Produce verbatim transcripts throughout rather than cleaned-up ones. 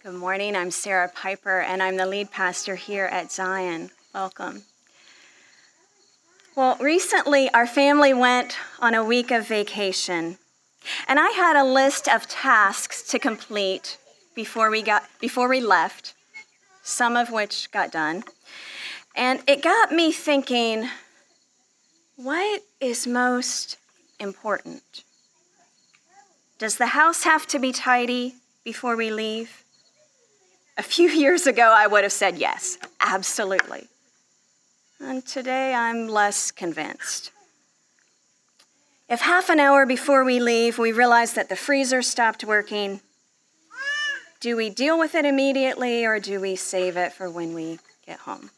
Good morning, I'm Sarah Piper, and I'm the lead pastor here at Zion. Welcome. Well, recently our family went on a week of vacation, and I had a list of tasks to complete before we got before we left, some of which got done. And it got me thinking, what is most important? Does the house have to be tidy before we leave? A few years ago, I would have said yes, absolutely. And today, I'm less convinced. If half an hour before we leave, we realize that the freezer stopped working, do we deal with it immediately or do we save it for when we get home?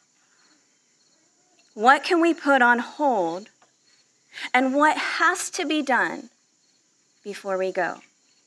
What can we put on hold, and what has to be done before we go?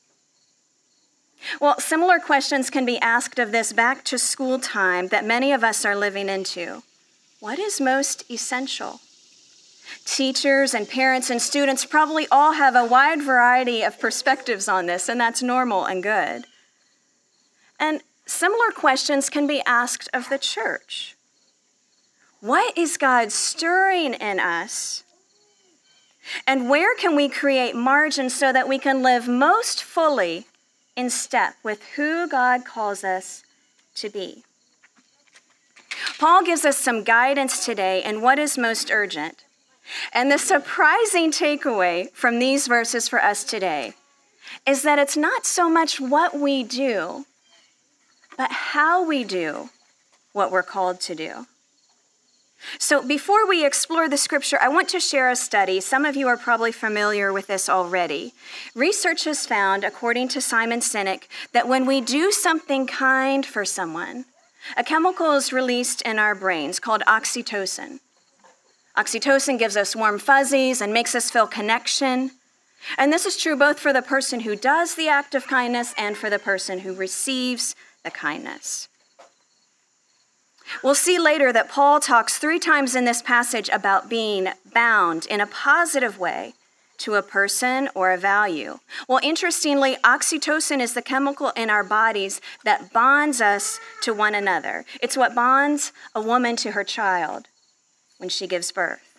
Well, similar questions can be asked of this back to school time that many of us are living into. What is most essential? Teachers and parents and students probably all have a wide variety of perspectives on this, and that's normal and good. And similar questions can be asked of the church. What is God stirring in us? And where can we create margin so that we can live most fully in step with who God calls us to be? Paul gives us some guidance today in what is most urgent. And the surprising takeaway from these verses for us today is that it's not so much what we do, but how we do what we're called to do. So before we explore the scripture, I want to share a study. Some of you are probably familiar with this already. Research has found, according to Simon Sinek, that when we do something kind for someone, a chemical is released in our brains called oxytocin. Oxytocin gives us warm fuzzies and makes us feel connection. And this is true both for the person who does the act of kindness and for the person who receives the kindness. We'll see later that Paul talks three times in this passage about being bound in a positive way to a person or a value. Well, interestingly, oxytocin is the chemical in our bodies that bonds us to one another. It's what bonds a woman to her child when she gives birth.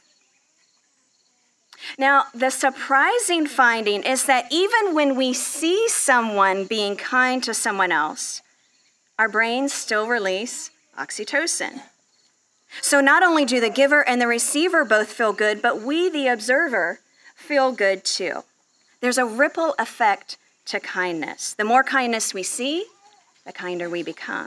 Now, the surprising finding is that even when we see someone being kind to someone else, our brains still release oxytocin. So not only do the giver and the receiver both feel good, but we, the observer, feel good too. There's a ripple effect to kindness. The more kindness we see, the kinder we become.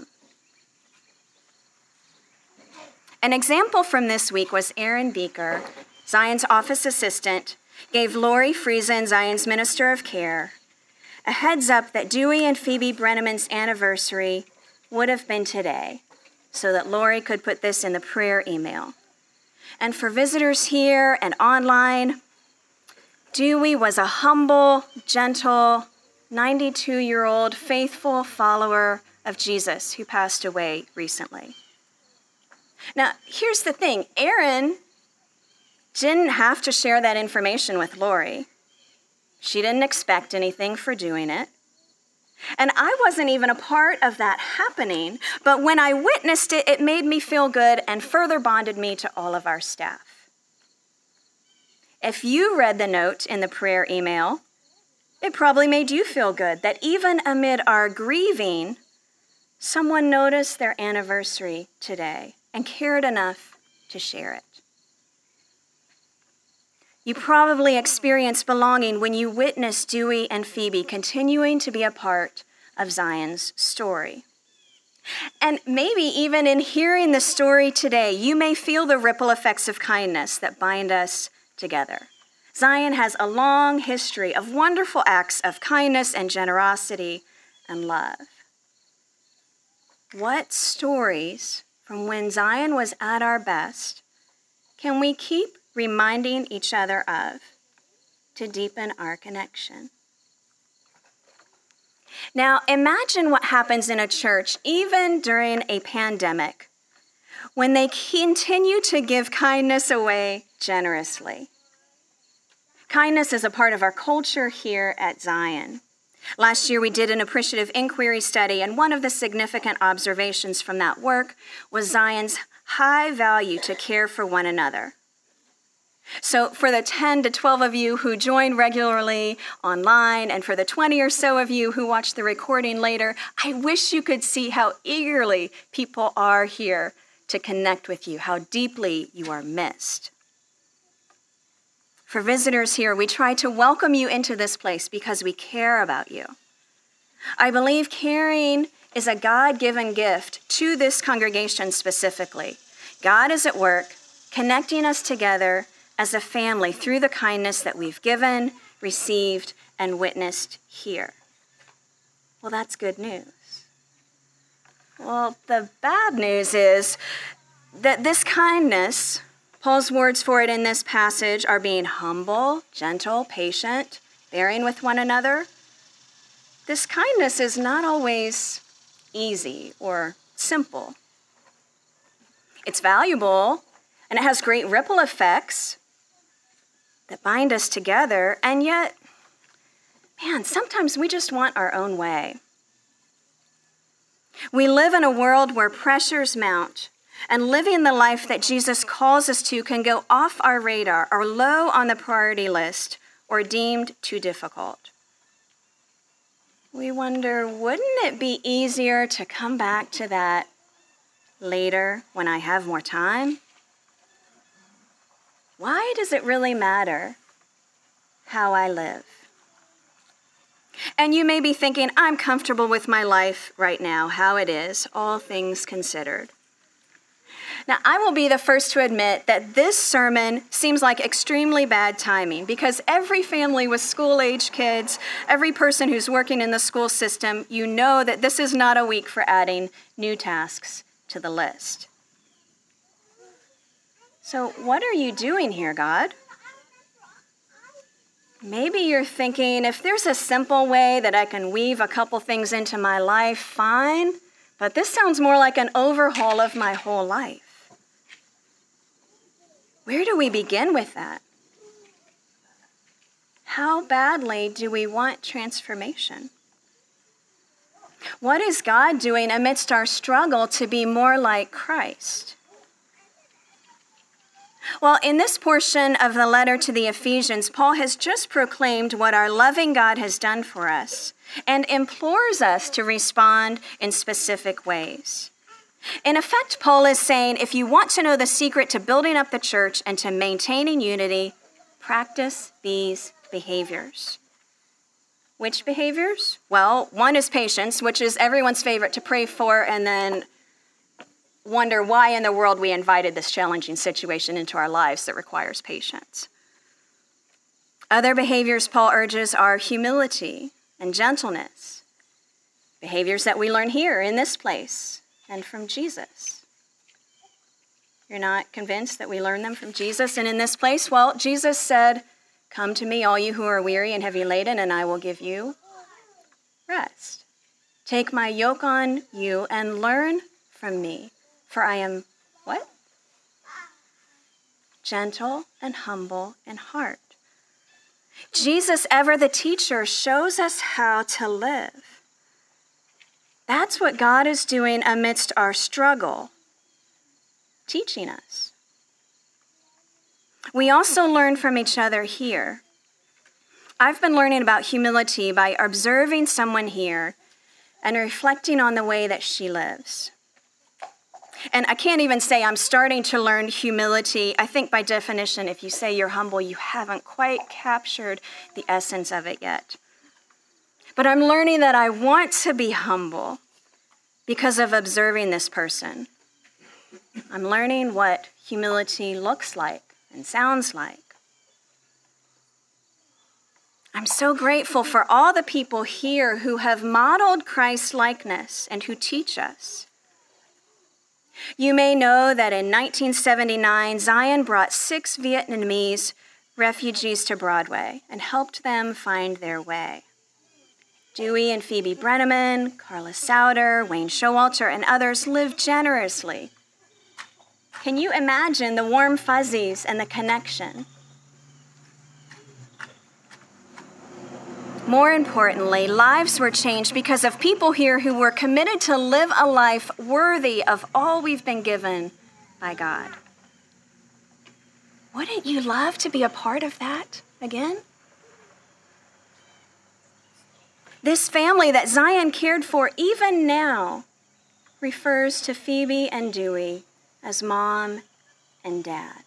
An example from this week was Aaron Beaker, Zion's office assistant, gave Lori Friesen, Zion's minister of care, a heads up that Dewey and Phoebe Brenneman's anniversary would have been today, so that Lori could put this in the prayer email. And for visitors here and online, Dewey was a humble, gentle, ninety-two-year-old faithful follower of Jesus who passed away recently. Now, here's the thing. Aaron didn't have to share that information with Lori. She didn't expect anything for doing it. And I wasn't even a part of that happening, but when I witnessed it, it made me feel good and further bonded me to all of our staff. If you read the note in the prayer email, it probably made you feel good that even amid our grieving, someone noticed their anniversary today and cared enough to share it. You probably experienced belonging when you witnessed Dewey and Phoebe continuing to be a part of Zion's story. And maybe even in hearing the story today, you may feel the ripple effects of kindness that bind us together. Zion has a long history of wonderful acts of kindness and generosity and love. What stories from when Zion was at our best can we keep reminding each other of to deepen our connection? Now, imagine what happens in a church, even during a pandemic, when they continue to give kindness away generously. Kindness is a part of our culture here at Zion. Last year, we did an appreciative inquiry study, and one of the significant observations from that work was Zion's high value to care for one another. So for the ten to twelve of you who join regularly online, and for the twenty or so of you who watch the recording later, I wish you could see how eagerly people are here to connect with you, how deeply you are missed. For visitors here, we try to welcome you into this place because we care about you. I believe caring is a God-given gift to this congregation specifically. God is at work, connecting us together as a family through the kindness that we've given, received, and witnessed here. Well, that's good news. Well, the bad news is that this kindness, Paul's words for it in this passage are being humble, gentle, patient, bearing with one another. This kindness is not always easy or simple. It's valuable, and it has great ripple effects that bind us together, and yet, man, sometimes we just want our own way. We live in a world where pressures mount, and living the life that Jesus calls us to can go off our radar or low on the priority list or deemed too difficult. We wonder, wouldn't it be easier to come back to that later when I have more time? Why does it really matter how I live? And you may be thinking, I'm comfortable with my life right now, how it is, all things considered. Now, I will be the first to admit that this sermon seems like extremely bad timing because every family with school-age kids, every person who's working in the school system, you know that this is not a week for adding new tasks to the list. So what are you doing here, God? Maybe you're thinking, if there's a simple way that I can weave a couple things into my life, fine, but this sounds more like an overhaul of my whole life. Where do we begin with that? How badly do we want transformation? What is God doing amidst our struggle to be more like Christ? Well, in this portion of the letter to the Ephesians, Paul has just proclaimed what our loving God has done for us and implores us to respond in specific ways. In effect, Paul is saying, if you want to know the secret to building up the church and to maintaining unity, practice these behaviors. Which behaviors? Well, one is patience, which is everyone's favorite to pray for and then wonder why in the world we invited this challenging situation into our lives that requires patience. Other behaviors Paul urges are humility and gentleness, behaviors that we learn here in this place and from Jesus. You're not convinced that we learn them from Jesus and in this place? Well, Jesus said, "Come to me, all you who are weary and heavy laden, and I will give you rest. Take my yoke on you and learn from me, for I am," what? "Gentle and humble in heart." Jesus, ever the teacher, shows us how to live. That's what God is doing amidst our struggle, teaching us. We also learn from each other here. I've been learning about humility by observing someone here and reflecting on the way that she lives. And I can't even say I'm starting to learn humility. I think by definition, if you say you're humble, you haven't quite captured the essence of it yet. But I'm learning that I want to be humble because of observing this person. I'm learning what humility looks like and sounds like. I'm so grateful for all the people here who have modeled Christ-likeness and who teach us. You may know that in nineteen seventy-nine, Zion brought six Vietnamese refugees to Broadway and helped them find their way. Dewey and Phoebe Brenneman, Carla Souter, Wayne Showalter, and others lived generously. Can you imagine the warm fuzzies and the connection? More importantly, lives were changed because of people here who were committed to live a life worthy of all we've been given by God. Wouldn't you love to be a part of that again? This family that Zion cared for even now refers to Phoebe and Dewey as mom and dad.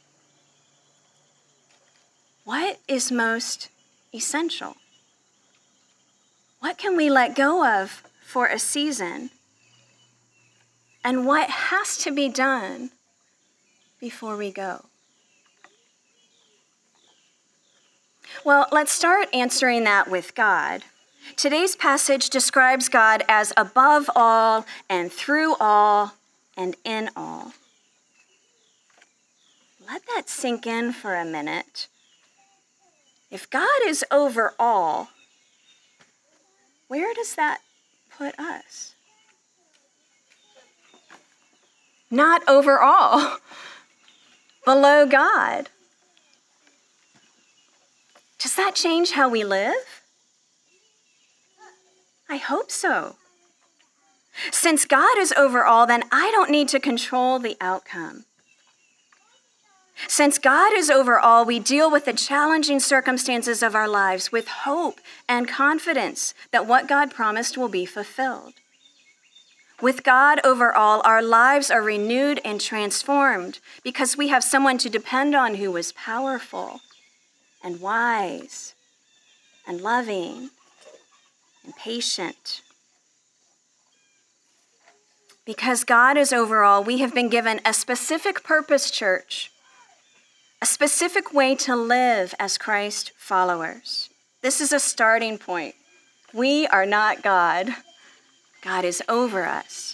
What is most essential? What can we let go of for a season? And what has to be done before we go? Well, let's start answering that with God. Today's passage describes God as above all and through all and in all. Let that sink in for a minute. If God is over all, where does that put us? Not over all, below God. Does that change how we live? I hope so. Since God is over all, then I don't need to control the outcome. Since God is over all, we deal with the challenging circumstances of our lives with hope and confidence that what God promised will be fulfilled. With God over all, our lives are renewed and transformed because we have someone to depend on who is powerful and wise and loving and patient. Because God is over all, we have been given a specific purpose, church, a specific way to live as Christ followers. This is a starting point. We are not God. God is over us.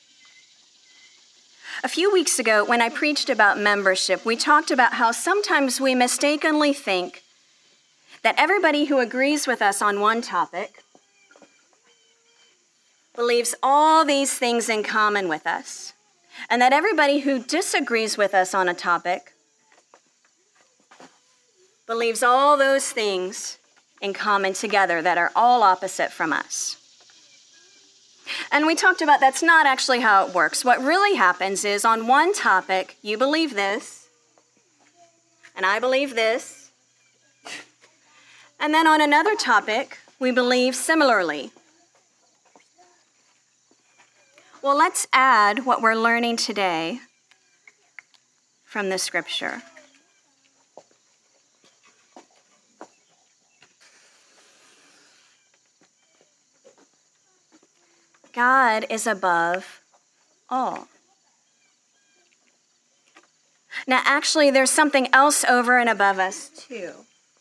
A few weeks ago, when I preached about membership, we talked about how sometimes we mistakenly think that everybody who agrees with us on one topic believes all these things in common with us, and that everybody who disagrees with us on a topic believes all those things in common together that are all opposite from us. And we talked about that's not actually how it works. What really happens is on one topic, you believe this, and I believe this, and then on another topic, we believe similarly. Well, let's add what we're learning today from the scripture. God is above all. Now, actually, there's something else over and above us, too.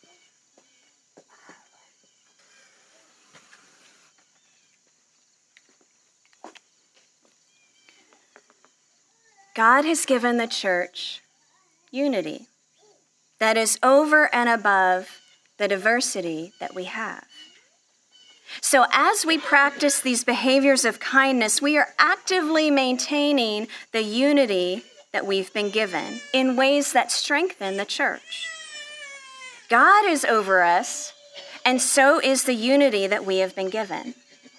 God has given the church unity that is over and above the diversity that we have. So as we practice these behaviors of kindness, we are actively maintaining the unity that we've been given in ways that strengthen the church. God is over us, and so is the unity that we have been given.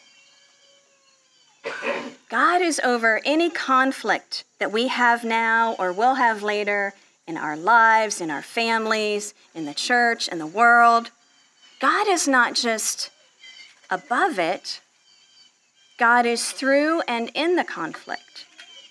God is over any conflict that we have now or will have later in our lives, in our families, in the church, in the world. God is not just above it. God is through and in the conflict.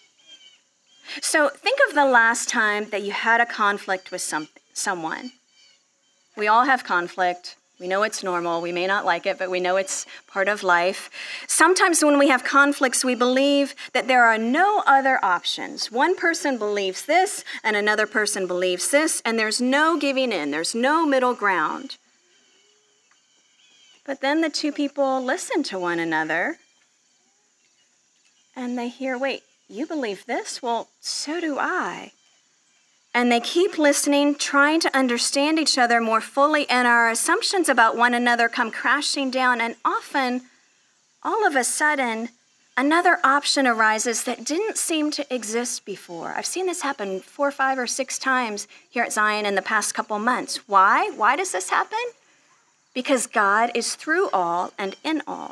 So think of the last time that you had a conflict with some, someone. We all have conflict. We know it's normal. We may not like it, but we know it's part of life. Sometimes when we have conflicts, we believe that there are no other options. One person believes this, and another person believes this, and there's no giving in. There's no middle ground. But then the two people listen to one another, and they hear, wait, you believe this? Well, so do I. And they keep listening, trying to understand each other more fully, and our assumptions about one another come crashing down, and often, all of a sudden, another option arises that didn't seem to exist before. I've seen this happen four, five, or six times here at Zion in the past couple months. Why? Why does this happen? because God is through all and in all.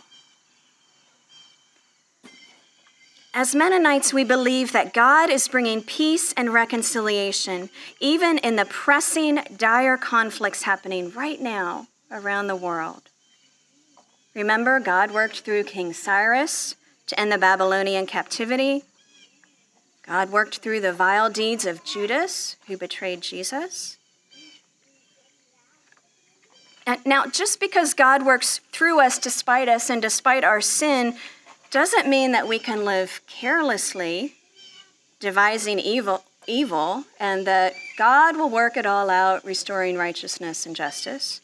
As Mennonites, we believe that God is bringing peace and reconciliation, even in the pressing, dire conflicts happening right now around the world. Remember, God worked through King Cyrus to end the Babylonian captivity. God worked through the vile deeds of Judas, who betrayed Jesus. And now, just because God works through us despite us and despite our sin, doesn't mean that we can live carelessly, devising evil, evil, and that God will work it all out, restoring righteousness and justice.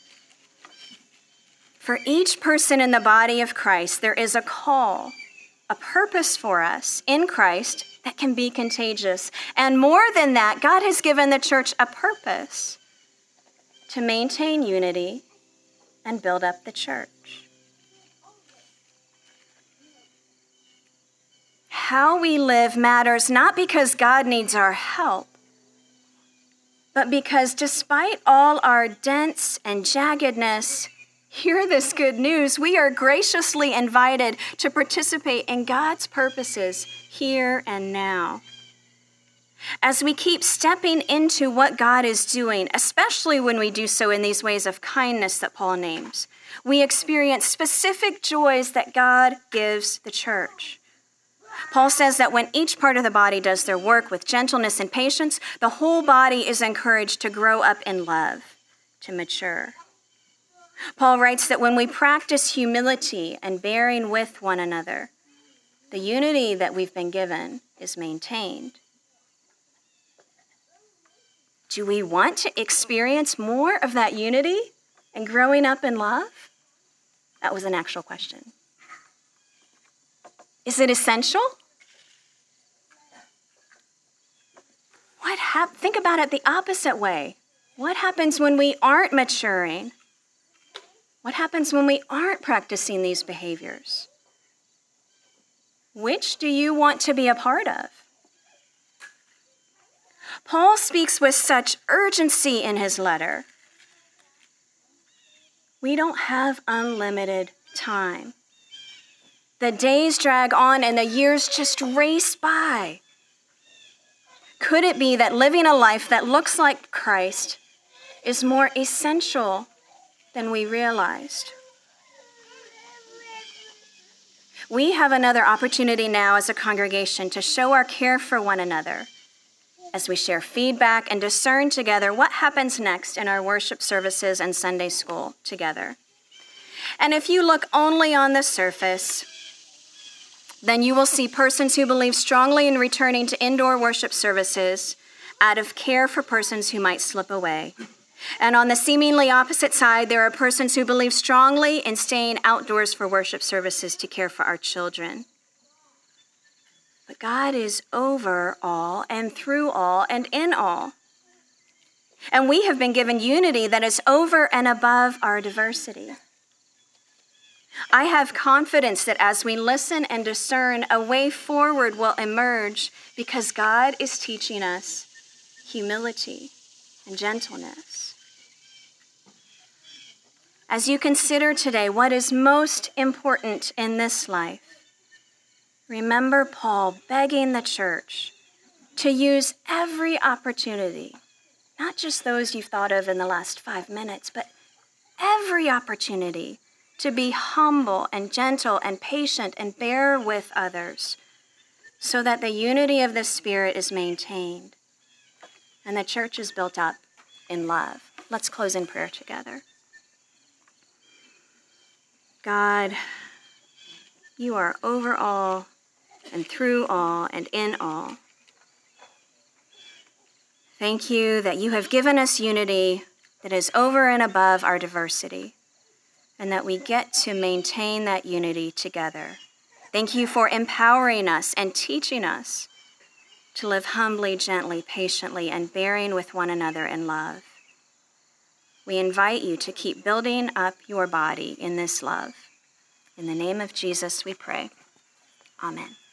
For each person in the body of Christ, there is a call, a purpose for us in Christ that can be contagious. And more than that, God has given the church a purpose to maintain unity and build up the church. How we live matters not because God needs our help, but because despite all our dents and jaggedness, hear this good news, we are graciously invited to participate in God's purposes here and now. As we keep stepping into what God is doing, especially when we do so in these ways of kindness that Paul names, we experience specific joys that God gives the church. Paul says that when each part of the body does their work with gentleness and patience, the whole body is encouraged to grow up in love, to mature. Paul writes that when we practice humility and bearing with one another, the unity that we've been given is maintained. Do we want to experience more of that unity and growing up in love? That was an actual question. Is it essential? What hap- Think about it the opposite way. What happens when we aren't maturing? What happens when we aren't practicing these behaviors? Which do you want to be a part of? Paul speaks with such urgency in his letter. We don't have unlimited time. The days drag on and the years just race by. Could it be that living a life that looks like Christ is more essential than we realized? We have another opportunity now as a congregation to show our care for one another as we share feedback and discern together what happens next in our worship services and Sunday school together. And if you look only on the surface, then you will see persons who believe strongly in returning to indoor worship services out of care for persons who might slip away. And on the seemingly opposite side, there are persons who believe strongly in staying outdoors for worship services to care for our children. But God is over all and through all and in all. And we have been given unity that is over and above our diversity. I have confidence that as we listen and discern, a way forward will emerge because God is teaching us humility and gentleness. As you consider today what is most important in this life, remember Paul begging the church to use every opportunity, not just those you've thought of in the last five minutes, but every opportunity to be humble and gentle and patient and bear with others so that the unity of the Spirit is maintained and the church is built up in love. Let's close in prayer together. God, you are over all and through all and in all. Thank you that you have given us unity that is over and above our diversity, and that we get to maintain that unity together. Thank you for empowering us and teaching us to live humbly, gently, patiently, and bearing with one another in love. We invite you to keep building up your body in this love. In the name of Jesus, we pray. Amen.